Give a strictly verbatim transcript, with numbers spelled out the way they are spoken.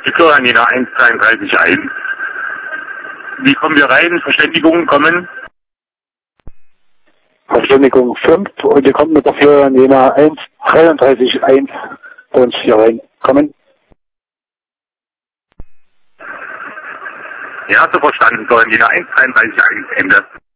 Florian Jena eins dreiunddreißig eins. Wie kommen wir rein? Verständigungen kommen? Verständigung fünf und ihr kommt mit der Florian Jena eins dreiunddreißig eins bei uns hier rein. Kommen? Ja, so verstanden. Florian Jena eins dreiunddreißig eins, Ende.